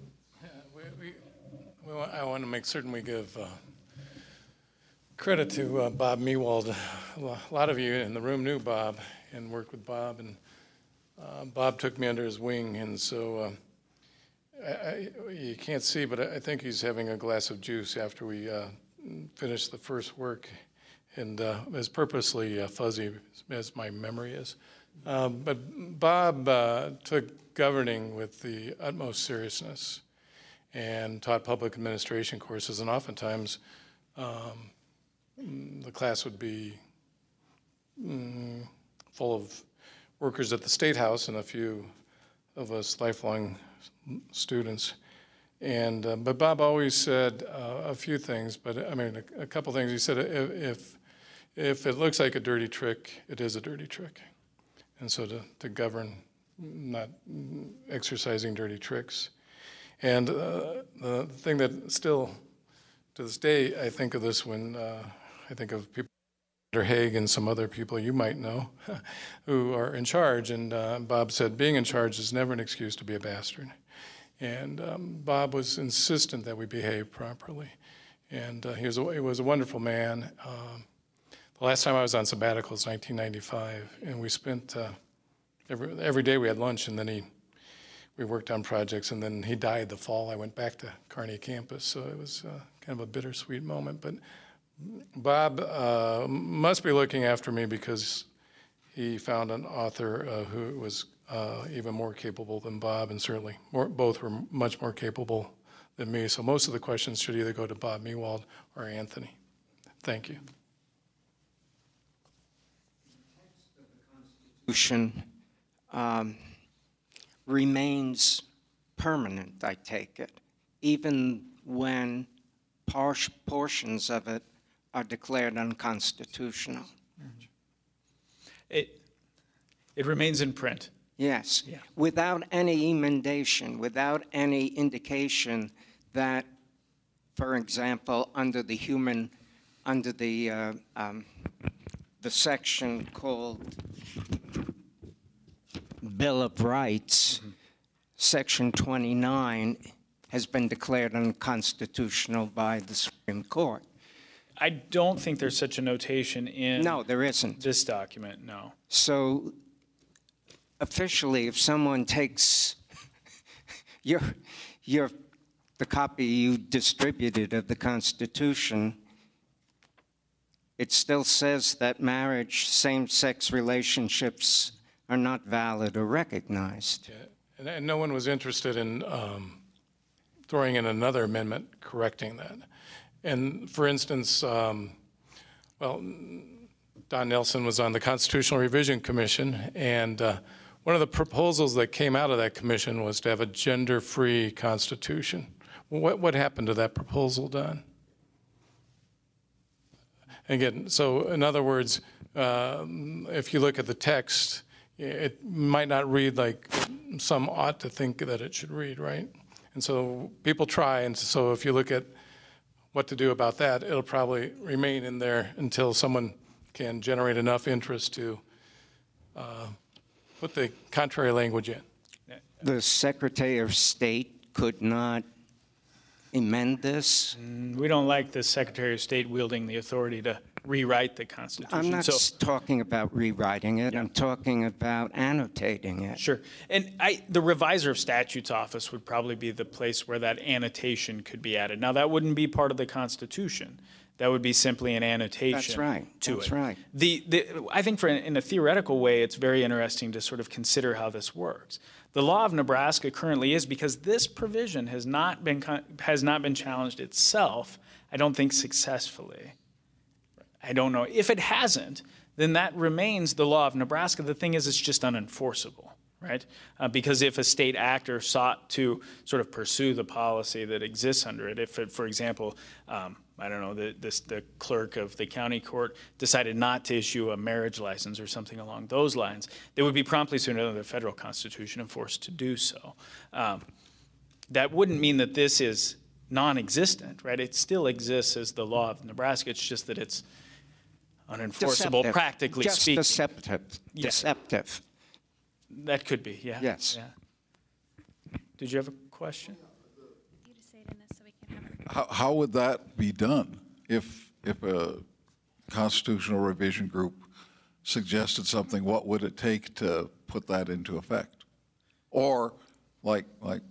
I want to make certain we give credit to Bob Mewald. A lot of you in the room knew Bob and worked with Bob, and Bob took me under his wing, and so you can't see, but I think he's having a glass of juice after we finish the first work, and as purposely fuzzy as my memory is. But Bob took governing with the utmost seriousness, and taught public administration courses, and oftentimes the class would be full of workers at the State House and a few of us lifelong students. And but Bob always said a few things, but I mean a couple things. He said if it looks like a dirty trick, it is a dirty trick. And so to govern not exercising dirty tricks. And the thing that still, to this day, I think of this when I think of people, Dr. Haig and some other people you might know, who are in charge. And Bob said, being in charge is never an excuse to be a bastard. And Bob was insistent that we behave properly. And he was a wonderful man. The last time I was on sabbatical was 1995, and we spent every day we had lunch, and then we worked on projects, and then he died the fall. I went back to Kearney campus, so it was kind of a bittersweet moment. But Bob must be looking after me because he found an author who was even more capable than Bob, and certainly both were much more capable than me. So most of the questions should either go to Bob Mewald or Anthony. Thank you. Constitution remains permanent, I take it, even when portions of it are declared unconstitutional. It remains in print. Yes, Yeah. without any emendation, without any indication that, for example, under the section called Bill of Rights, Section 29 has been declared unconstitutional by the Supreme Court. I don't think there's such a notation in No, there isn't. this document, no. So officially, if someone takes the copy you distributed of the Constitution, it still says that marriage, same-sex relationships are not valid or recognized. Yeah. And no one was interested in throwing in another amendment correcting that. And for instance, well, Don Nelson was on the Constitutional Revision Commission, and one of the proposals that came out of that commission was to have a gender-free constitution. What happened to that proposal, Don? Again, so in other words, if you look at the text, it might not read like some ought to think that it should read, right? And so people try, and so if you look at what to do about that, it'll probably remain in there until someone can generate enough interest to put the contrary language in. The Secretary of State could not amend this? We don't like the Secretary of State wielding the authority to rewrite the Constitution. I'm not talking about rewriting it. Yeah. I'm talking about annotating it. Sure. And the Reviser of Statutes office would probably be the place where that annotation could be added. Now, that wouldn't be part of the Constitution. That would be simply an annotation That's right. to That's it. right. I think in a theoretical way, it's very interesting to sort of consider how this works. The law of Nebraska currently is, because this provision has not been challenged itself, I don't think successfully. I don't know. If it hasn't, then that remains the law of Nebraska. The thing is, it's just unenforceable, right? Because if a state actor sought to sort of pursue the policy that exists under it, if, for example, I don't know, the clerk of the county court decided not to issue a marriage license or something along those lines, they would be promptly sued under the federal constitution and forced to do so. That wouldn't mean that this is non-existent, right? It still exists as the law of Nebraska. It's just that it's unenforceable, Deceptive. practically Just speaking. deceptive. Yeah. Deceptive. That could be, yeah. Yes. Yeah. Did you have a question? You just say it in this so we can have it. How would that be done if a constitutional revision group suggested something? What would it take to put that into effect? Or like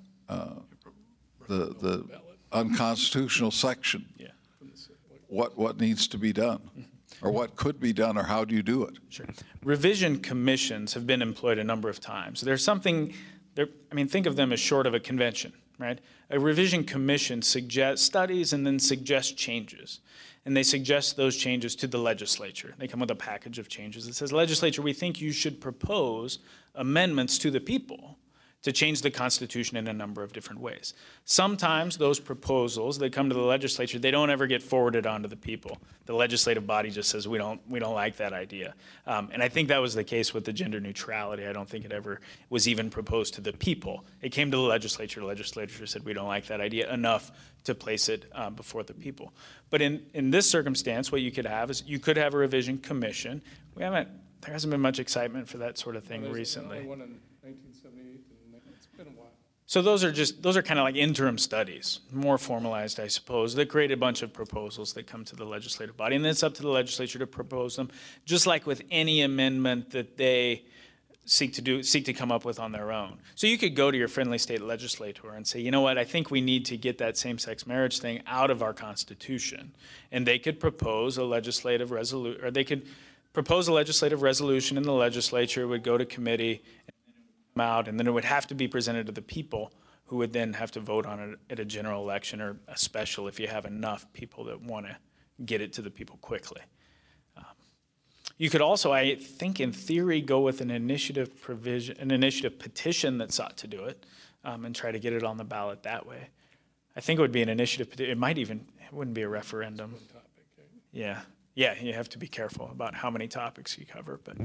the unconstitutional section, Yeah. what needs to be done? Or what could be done, or how do you do it? Sure. Revision commissions have been employed a number of times. There's something, I mean, think of them as short of a convention, right? A revision commission studies and then suggests changes. And they suggest those changes to the legislature. They come with a package of changes that says, legislature, we think you should propose amendments to the people to change the Constitution in a number of different ways. Sometimes those proposals that come to the legislature, they don't ever get forwarded on to the people. The legislative body just says, we don't like that idea. And I think that was the case with the gender neutrality. I don't think it ever was even proposed to the people. It came to the legislature said, we don't like that idea enough to place it before the people. But in this circumstance, what you could have is you could have a revision commission. There hasn't been much excitement for that sort of thing recently. One in 1978, it's been a while. So those are kind of like interim studies, more formalized, I suppose, that create a bunch of proposals that come to the legislative body, and then it's up to the legislature to propose them, just like with any amendment that they seek to come up with on their own. So you could go to your friendly state legislator and say, you know what, I think we need to get that same-sex marriage thing out of our Constitution, and they could propose a legislative resolution, or they could propose a legislative resolution in the legislature. It would go to committee, out, and then it would have to be presented to the people, who would then have to vote on it at a general election or a special if you have enough people that want to get it to the people quickly. You could also, I think in theory, go with an initiative petition that sought to do it, and try to get it on the ballot that way. I think it would be an initiative petition. It wouldn't be a referendum. Yeah, you have to be careful about how many topics you cover, but.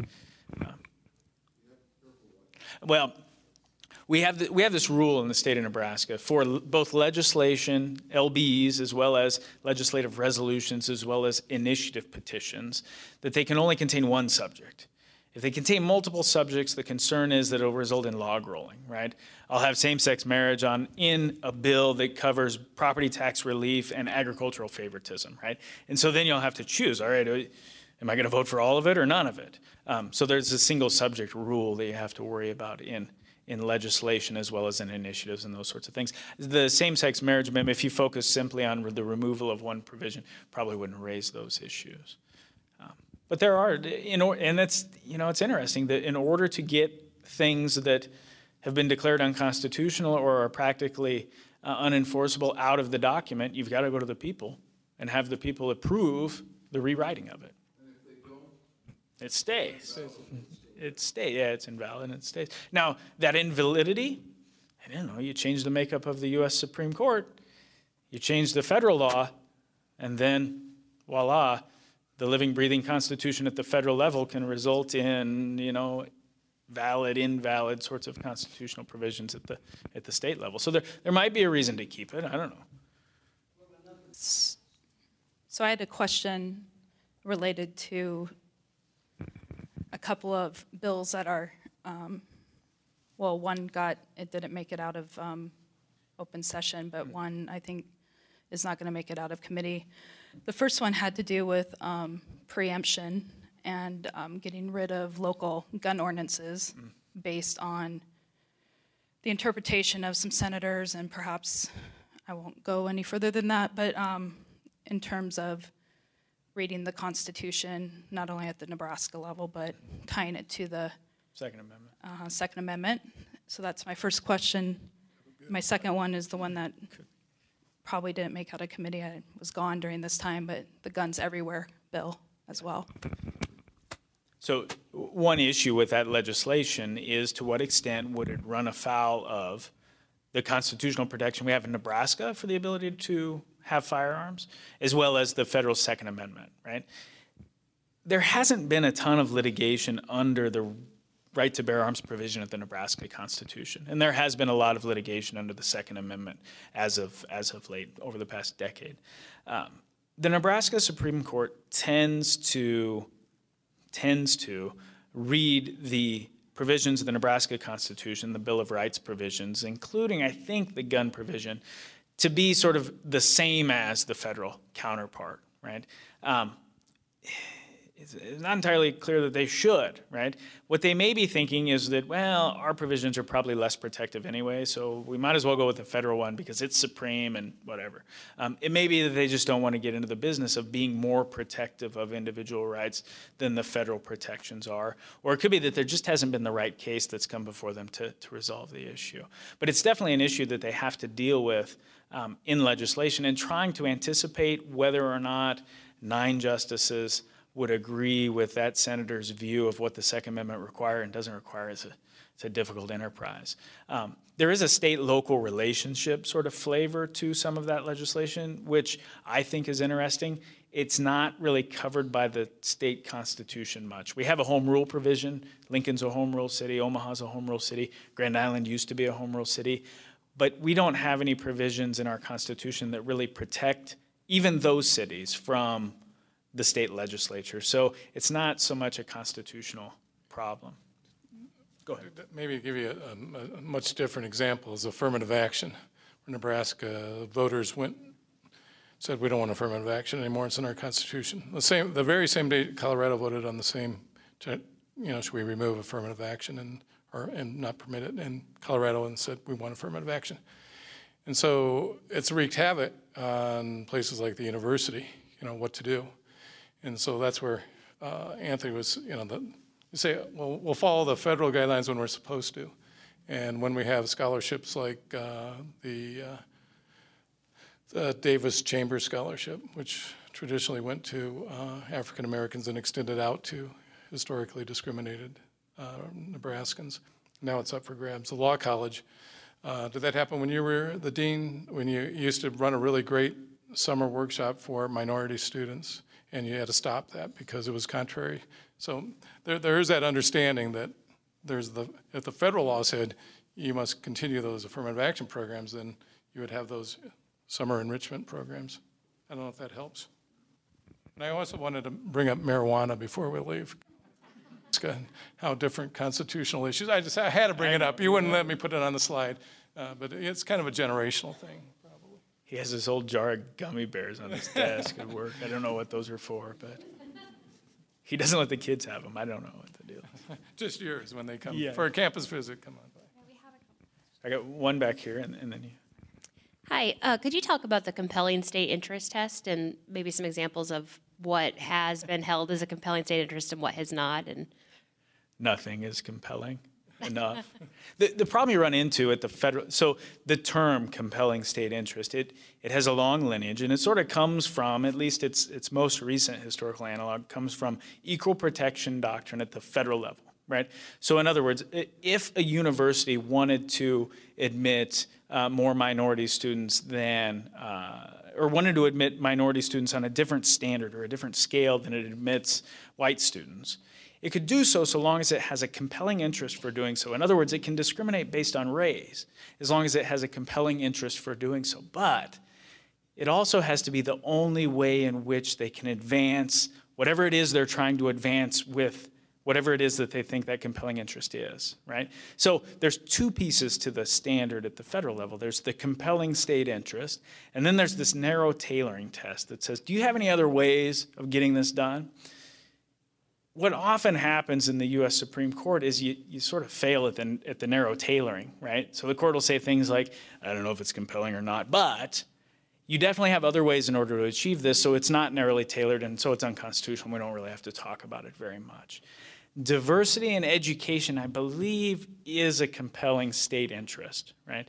Well, we have this rule in the state of Nebraska for both legislation, LBEs, as well as legislative resolutions, as well as initiative petitions, that they can only contain one subject. If they contain multiple subjects, the concern is that it'll result in log rolling, right? I'll have same-sex marriage in a bill that covers property tax relief and agricultural favoritism, right? And so then you'll have to choose, all right, am I going to vote for all of it or none of it? So there's a single subject rule that you have to worry about in legislation as well as in initiatives and those sorts of things. The same-sex marriage amendment, if you focus simply on the removal of one provision, probably wouldn't raise those issues. But there are, and it's interesting that in order to get things that have been declared unconstitutional or are practically unenforceable out of the document, you've got to go to the people and have the people approve the rewriting of it. It stays. It stays. Yeah, it's invalid and it stays. Now, that invalidity, I don't know, you change the makeup of the U.S. Supreme Court, you change the federal law, and then voila, the living, breathing Constitution at the federal level can result in, valid, invalid sorts of constitutional provisions at the state level. So there might be a reason to keep it. I don't know. So I had a question related to a couple of bills that are, one didn't make it out of open session, but one I think is not going to make it out of committee. The first one had to do with preemption and getting rid of local gun ordinances based on the interpretation of some senators, and perhaps I won't go any further than that, but in terms of reading the Constitution, not only at the Nebraska level, but tying it to the Second Amendment. Second Amendment. So that's my first question. My second one is the one that probably didn't make out of committee. I was gone during this time, but the Guns Everywhere bill as well. So one issue with that legislation is to what extent would it run afoul of the constitutional protection we have in Nebraska for the ability to have firearms, as well as the federal Second Amendment, right? There hasn't been a ton of litigation under the right to bear arms provision of the Nebraska Constitution, and there has been a lot of litigation under the Second Amendment as of late, over the past decade. The Nebraska Supreme Court tends to read the provisions of the Nebraska Constitution, the Bill of Rights provisions, including, I think, the gun provision, to be sort of the same as the federal counterpart, right? it's not entirely clear that they should, right? What they may be thinking is that, well, our provisions are probably less protective anyway, so we might as well go with the federal one because it's supreme and whatever. It may be that they just don't want to get into the business of being more protective of individual rights than the federal protections are. Or it could be that there just hasn't been the right case that's come before them to resolve the issue. But it's definitely an issue that they have to deal with in legislation, and trying to anticipate whether or not 9 justices would agree with that senator's view of what the Second Amendment requires and doesn't require it's a difficult enterprise. There is a state-local relationship sort of flavor to some of that legislation, which I think is interesting. It's not really covered by the state constitution much. We have a home rule provision. Lincoln's a home rule city. Omaha's a home rule city. Grand Island used to be a home rule city. But we don't have any provisions in our constitution that really protect even those cities from the state legislature. So it's not so much a constitutional problem. Go ahead. Maybe give you a much different example is affirmative action. Where Nebraska voters said we don't want affirmative action anymore. It's in our constitution. The very same day Colorado voted on the same, should we remove affirmative action and not permit it? And Colorado and said we want affirmative action. And so it's wreaked havoc on places like the university, what to do. And so that's where Anthony was, you say, well, we'll follow the federal guidelines when we're supposed to. And when we have scholarships like the Davis Chambers Scholarship, which traditionally went to African Americans and extended out to historically discriminated Nebraskans. Now it's up for grabs. The Law College, did that happen when you were the dean, when you used to run a really great summer workshop for minority students, and you had to stop that because it was contrary? So there is that understanding that if the federal law said you must continue those affirmative action programs, then you would have those summer enrichment programs. I don't know if that helps. And I also wanted to bring up marijuana before we leave. How different constitutional issues. I had to bring it up. You wouldn't let me put it on the slide, but it's kind of a generational thing, probably. He has this old jar of gummy bears on his desk at work. I don't know what those are for, but he doesn't let the kids have them. I don't know what the deal is. Just yours when they come for a campus visit. Come on by. I got one back here, and then you. Hi, could you talk about the compelling state interest test and maybe some examples of what has been held as a compelling state interest and what has not? And nothing is compelling enough. The problem you run into at the federal, so the term compelling state interest, it has a long lineage, and it sort of comes from, at least its most recent historical analog, comes from equal protection doctrine at the federal level, right? So in other words, if a university wanted to admit more minority students than, or wanted to admit minority students on a different standard or a different scale than it admits white students, it could do so long as it has a compelling interest for doing so. In other words, it can discriminate based on race as long as it has a compelling interest for doing so. But it also has to be the only way in which they can advance whatever it is they're trying to advance with whatever it is that they think that compelling interest is, right? So there's two pieces to the standard at the federal level. There's the compelling state interest, and then there's this narrow tailoring test that says, do you have any other ways of getting this done? What often happens in the U.S. Supreme Court is you sort of fail at the narrow tailoring, right? So the court will say things like, I don't know if it's compelling or not, but you definitely have other ways in order to achieve this, so it's not narrowly tailored, and so it's unconstitutional. We don't really have to talk about it very much. Diversity in education, I believe, is a compelling state interest, right?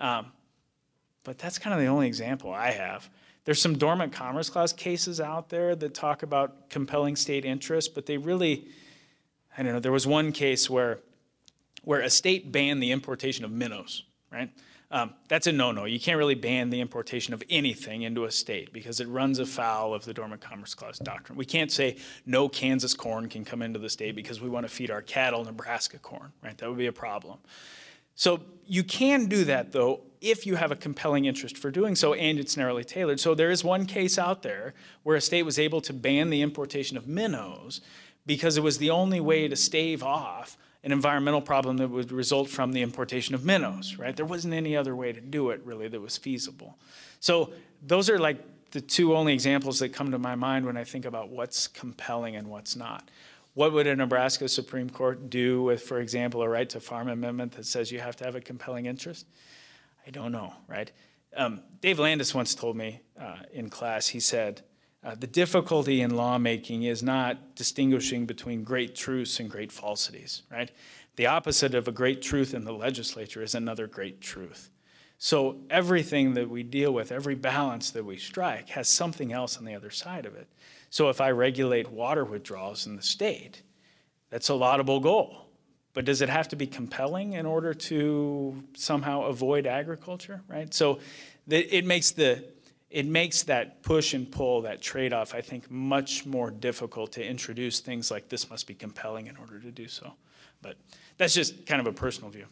But that's kind of the only example I have. There's some dormant commerce clause cases out there that talk about compelling state interest, but they really, I don't know, there was one case where a state banned the importation of minnows, right? That's a no-no. You can't really ban the importation of anything into a state because it runs afoul of the Dormant Commerce Clause doctrine. We can't say no Kansas corn can come into the state because we want to feed our cattle Nebraska corn, right? That would be a problem. So you can do that, though, if you have a compelling interest for doing so and it's narrowly tailored. So there is one case out there where a state was able to ban the importation of minnows because it was the only way to stave off an environmental problem that would result from the importation of minnows, right? There wasn't any other way to do it, really, that was feasible. So those are like the two only examples that come to my mind when I think about what's compelling and what's not. What would a Nebraska Supreme Court do with, for example, a right to farm amendment that says you have to have a compelling interest? I don't know, right? Dave Landis once told me in class, he said, the difficulty in lawmaking is not distinguishing between great truths and great falsities, right? The opposite of a great truth in the legislature is another great truth. So everything that we deal with, every balance that we strike, has something else on the other side of it. So if I regulate water withdrawals in the state, that's a laudable goal. But does it have to be compelling in order to somehow avoid agriculture, right? So it makes that push and pull, that trade-off, I think, much more difficult to introduce things like this must be compelling in order to do so. But that's just kind of a personal view.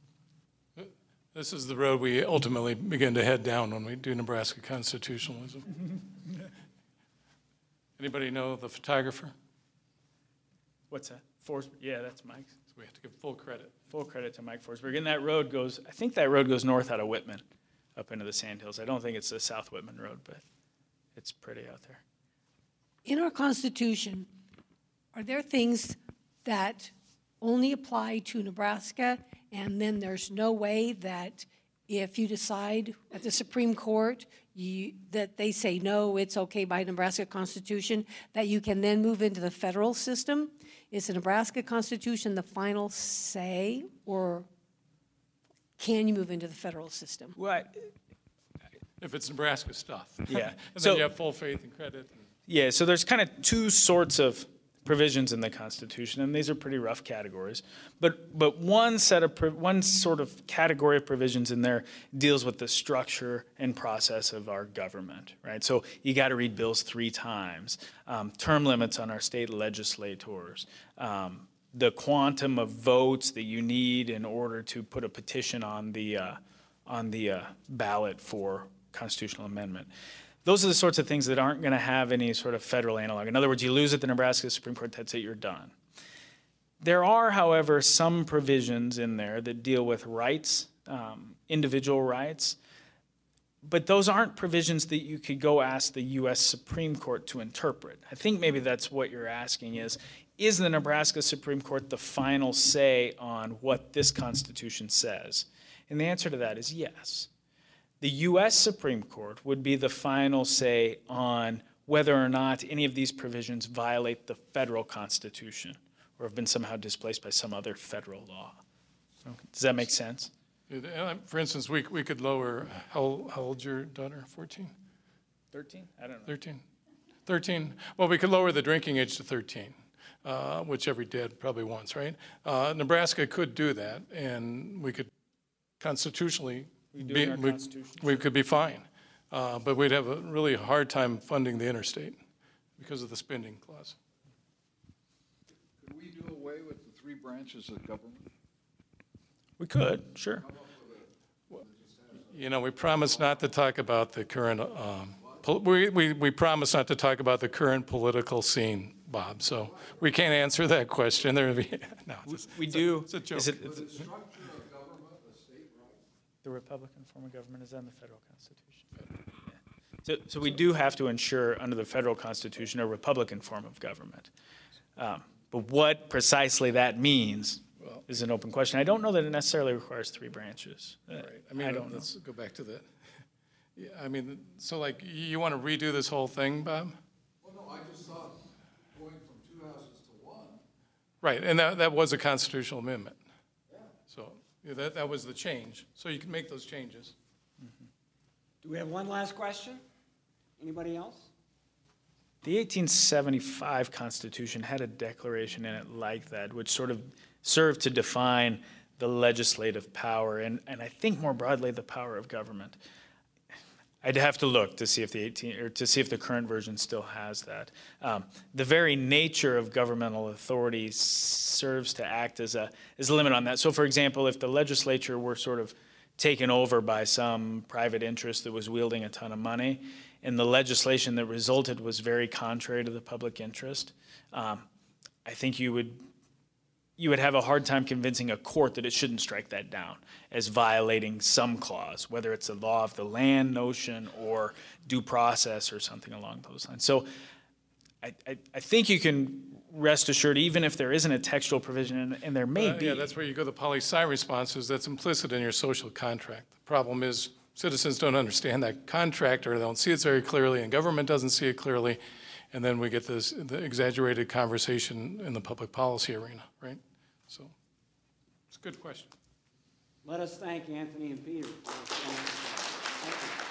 This is the road we ultimately begin to head down when we do Nebraska constitutionalism. Anybody know the photographer? What's that? Forsberg? Yeah, that's Mike's. So we have to give full credit. Full credit to Mike Forsberg. And that road goes, I think that road goes north out of Whitman up into the Sandhills. I don't think it's the South Whitman Road, but it's pretty out there. In our Constitution, are there things that only apply to Nebraska, and then there's no way that if you decide at the Supreme Court that they say no, it's okay by Nebraska Constitution, that you can then move into the federal system? Is the Nebraska Constitution the final say, or can you move into the federal system? Well, If it's Nebraska stuff. yeah. And So- then you have full faith and credit. Yeah, so there's kind of two sorts of provisions in the Constitution, and these are pretty rough categories. But one sort of category of provisions in there deals with the structure and process of our government, right? So you got to read bills 3 times, term limits on our state legislators, the quantum of votes that you need in order to put a petition on the ballot for constitutional amendment. Those are the sorts of things that aren't going to have any sort of federal analog. In other words, you lose at the Nebraska Supreme Court, that's it, you're done. There are, however, some provisions in there that deal with rights, individual rights, but those aren't provisions that you could go ask the U.S. Supreme Court to interpret. I think maybe that's what you're asking is the Nebraska Supreme Court the final say on what this Constitution says? And the answer to that is yes. The U.S. Supreme Court would be the final say on whether or not any of these provisions violate the federal Constitution or have been somehow displaced by some other federal law. Okay. Does that make sense? For instance, we could lower, how old's your daughter, 14? 13? I don't know. 13? 13. Well, we could lower the drinking age to 13, which every dad probably wants, right? Nebraska could do that, and we could constitutionally we could be fine, but we'd have a really hard time funding the interstate because of the spending clause. Could we do away with the 3 branches of government? We could, sure. You know, we promised not to talk about the current, we promised not to talk about the current political scene, Bob, so we can't answer that question. No, We do. It's a joke. The Republican form of government is in the federal Constitution. Yeah. So we do have to ensure under the federal Constitution a Republican form of government. But what precisely that means is an open question. I don't know that it necessarily requires 3 branches. Right. I mean, let's go back to that. Yeah, I mean, so like, you want to redo this whole thing, Bob? Well, no, I just thought going from 2 houses to 1. Right, and that was a constitutional amendment. So yeah, that was the change. So you can make those changes. Do we have one last question? Anybody else? The 1875 Constitution had a declaration in it like that, which sort of served to define the legislative power and I think more broadly the power of government. I'd have to look to see if the current version still has that. The very nature of governmental authority serves to act as a limit on that. So, for example, if the legislature were sort of taken over by some private interest that was wielding a ton of money, and the legislation that resulted was very contrary to the public interest, I think you you would have a hard time convincing a court that it shouldn't strike that down as violating some clause, whether it's a law of the land notion or due process or something along those lines. So I think you can rest assured, even if there isn't a textual provision, and there may be. Yeah, that's where you go, the poli-sci responses, that's implicit in your social contract. The problem is citizens don't understand that contract, or they don't see it very clearly, and government doesn't see it clearly, and then we get this the exaggerated conversation in the public policy arena, right? So it's a good question. Let us thank Anthony and Peter. Thank you.